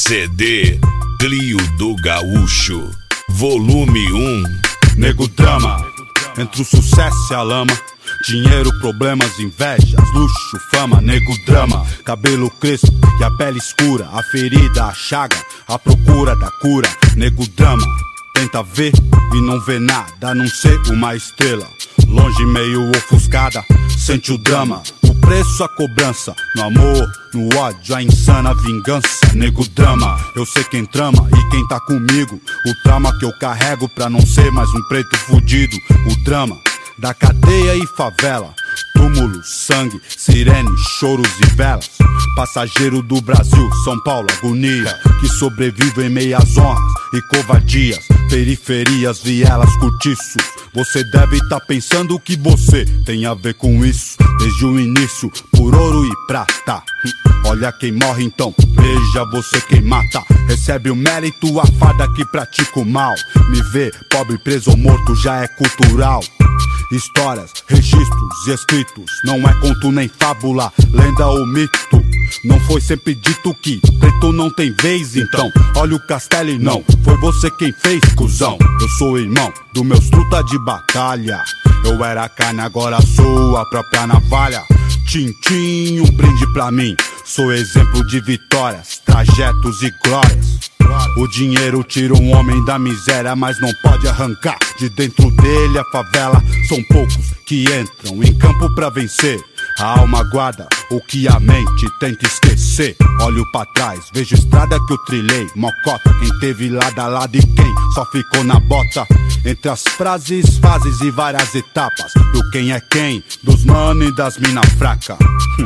CD Clio do Gaúcho, volume 1. Nego drama, entre o sucesso e a lama. Dinheiro, problemas, invejas, luxo, fama. Nego drama, cabelo crespo e a pele escura. A ferida, a chaga, a procura da cura. Nego drama, tenta ver e não vê nada, a não ser uma estrela longe, meio ofuscada. Sente o drama, o preço, a cobrança. No amor, no ódio, a insana vingança. Nego drama, eu sei quem trama e quem tá comigo. O trauma que eu carrego pra não ser mais um preto fudido. O drama da cadeia e favela, túmulo, sangue, sirene, choros e velas. Passageiro do Brasil, São Paulo, agonia, que sobrevive em meias honras e covardias. Periferias, vielas, cortiços. Você deve tá pensando que você tem a ver com isso. Desde o início, por ouro e prata. Olha quem morre então, veja você quem mata. Recebe o mérito, a farda que pratica o mal. Me ver pobre, preso ou morto já é cultural. Histórias, registros e escritos, não é conto nem fábula, lenda ou mito. Não foi sempre dito que preto não tem vez, então olha o castelo e não foi você quem fez, cuzão. Eu sou irmão dos meus truta de batalha. Eu era carne, agora sou a própria navalha. Tintim, um brinde pra mim. Sou exemplo de vitórias, trajetos e glórias. O dinheiro tira um homem da miséria, mas não pode arrancar de dentro dele a favela. São poucos que entram em campo pra vencer. A alma guarda o que a mente tenta esquecer. Olho pra trás, vejo estrada que eu trilhei. Mocota, quem teve lado a lado e quem só ficou na bota. Entre as frases, fases e várias etapas do quem é quem, dos mano e das mina fraca.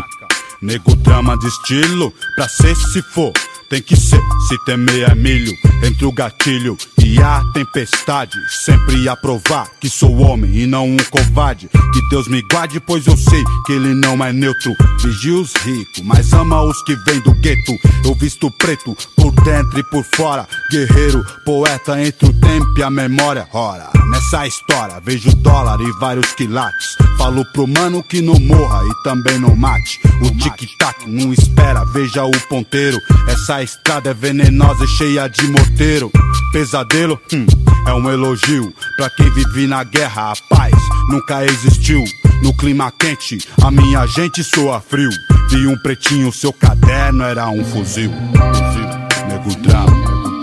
Nego drama de estilo, pra ser se for tem que ser, se temer é milho. Entre o gatilho e a tempestade, sempre a provar que sou homem e não um covarde. Que Deus me guarde, pois eu sei que ele não é neutro. Vigia os ricos, mas ama os que vêm do gueto. Eu visto preto, por dentro e por fora. Guerreiro, poeta entre o tempo e a memória. Ora, nessa história vejo dólar e vários quilates. Falo pro mano que não morra e também não mate. O tic-tac não espera, veja o ponteiro. Essa estrada é venenosa e cheia de morteiro. Pesadelo, é um elogio pra quem vive na guerra. A paz nunca existiu. No clima quente, a minha gente soa frio. Vi um pretinho, seu caderno era um fuzil. Nego drama.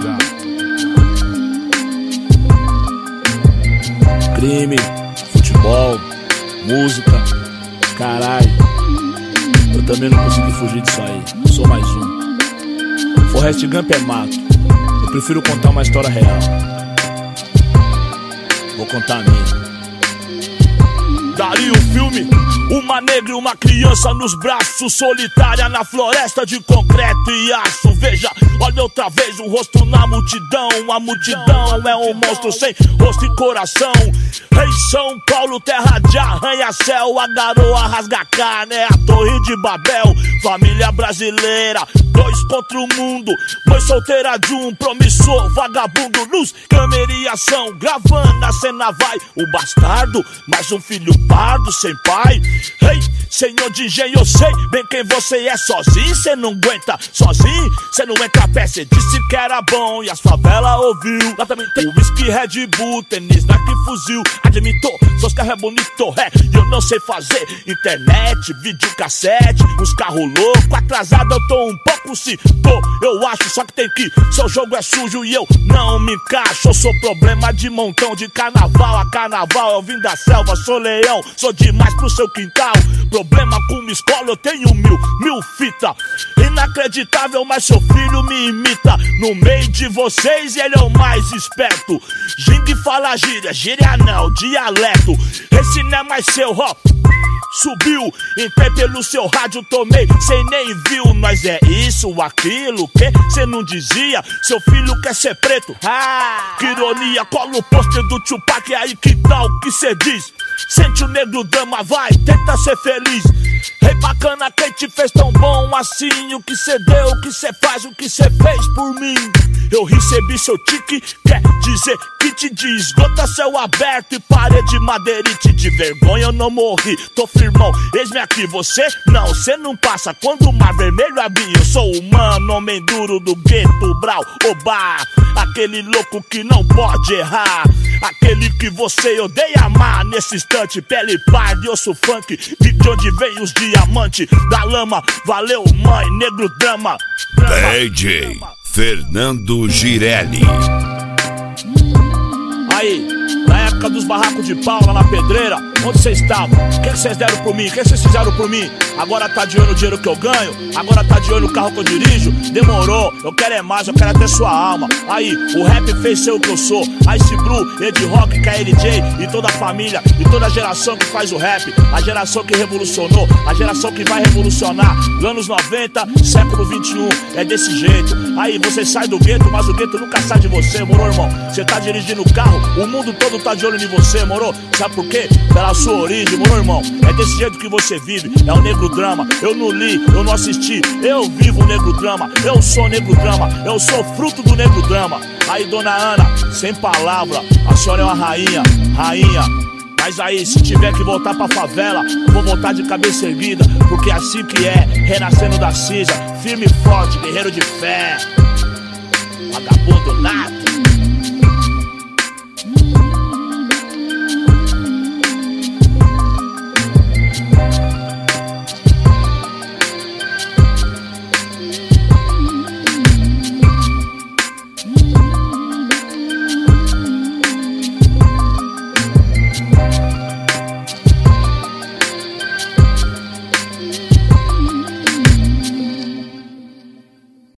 Crime, futebol, música, caralho. Eu também não consegui fugir disso aí, sou mais um. Forrest Gump é mato, eu prefiro contar uma história real. Vou contar a minha. Daria um filme, uma negra e uma criança nos braços, solitária na floresta de concreto e aço. Veja, olha outra vez o rosto na multidão. A multidão é um monstro sem rosto e coração. Em São Paulo, terra de arranha-céu, a garoa rasga carne, é a Torre de Babel. Família brasileira, dois contra o mundo. Mãe solteira de um promissor vagabundo. Luz, câmera e ação, gravando a cena vai. O bastardo, mais um filho pardo sem pai. Ei, senhor de engenho, eu sei bem quem você é. Sozinho cê não aguenta, sozinho cê não entra a pé. Cê disse que era bom e as favelas ouviu. Lá também tem whisky, Red Bull, tênis, Nike, fuzil. Admitou, seus carros é bonito, eu não sei fazer internet, videocassete, uns carros loucos. Atrasado eu tô um pouco, se tô, eu acho. Só que tem que, seu jogo é sujo e eu não me encaixo. Eu sou problema de montão, de carnaval a carnaval. Eu vim da selva, sou leão, sou demais pro seu quintal. Problema com uma escola, eu tenho mil fita. Inacreditável, mas seu filho me imita. No meio de vocês ele é o mais esperto. Gingue fala gíria, gíria não, dialeto. Esse não é mais seu, ó. Subiu, entrei pelo seu rádio, tomei, cê nem viu. Nós é isso, aquilo, que cê não dizia. Seu filho quer ser preto, que ironia. Cola o pôster do Tupac, aí que tal que cê diz? Sente o negro drama, vai, tenta ser feliz. Rei bacana, quem te fez tão bom assim? O que cê deu, o que cê faz, o que cê fez por mim? eu recebi seu tique. Quer dizer que te diz gota, céu aberto e parede madeirite. De vergonha eu não morri, tô firmão, eis-me aqui. Você não, cê não passa quando o mar vermelho abrir. Eu sou humano, homem duro do gueto, brau, oba. Aquele louco que não pode errar, aquele que você odeia amar. Nesse instante, pele parda e osso funk. De onde vem os diamantes da lama. Valeu, mãe, negro drama. DJ Fernando Girelli. Aí, na época dos barracos de pau lá na pedreira, onde vocês estavam? O que vocês deram por mim? O que vocês fizeram por mim? Agora tá de olho no dinheiro que eu ganho? Agora tá de olho no carro que eu dirijo? Demorou, eu quero é mais, eu quero até sua alma. Aí, o rap fez ser o que eu sou. Ice Blue, Ed Rock, KLJ e toda a família e toda a geração que faz o rap. A geração que revolucionou, a geração que vai revolucionar. Anos 90, século 21, é desse jeito. Aí, você sai do gueto, mas o gueto nunca sai de você, moro, irmão? Você tá dirigindo o carro, o mundo todo tá de olho em você, moro? Sabe por quê? Pela sua origem, moro, irmão? É desse jeito que você vive, é o negro drama. Eu não li, eu não assisti, eu vivo o negro drama. Eu sou negro drama, eu sou fruto do negro drama. Aí, dona Ana, sem palavra, a senhora é uma rainha, rainha. Mas aí, se tiver que voltar pra favela, vou voltar de cabeça erguida, porque é assim que é, renascendo da cinza, firme e forte, guerreiro de fé. Vagabundo nato.